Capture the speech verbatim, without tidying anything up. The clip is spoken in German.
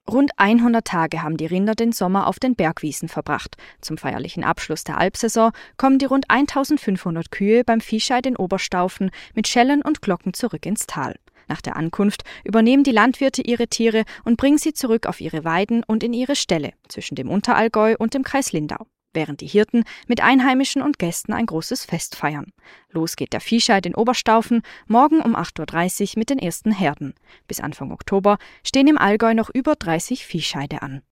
Rund hundert Tage haben die Rinder den Sommer auf den Bergwiesen verbracht. Zum feierlichen Abschluss der Alpsaison kommen die rund eintausendfünfhundert Kühe beim Viehscheid in Oberstaufen mit Schellen und Glocken zurück ins Tal. Nach der Ankunft übernehmen die Landwirte ihre Tiere und bringen sie zurück auf ihre Weiden und in ihre Ställe zwischen dem Unterallgäu und dem Kreis Lindau, während die Hirten mit Einheimischen und Gästen ein großes Fest feiern. Los geht der Viehscheid in Oberstaufen morgen um acht Uhr dreißig mit den ersten Herden. Bis Anfang Oktober stehen im Allgäu noch über dreißig Viehscheide an.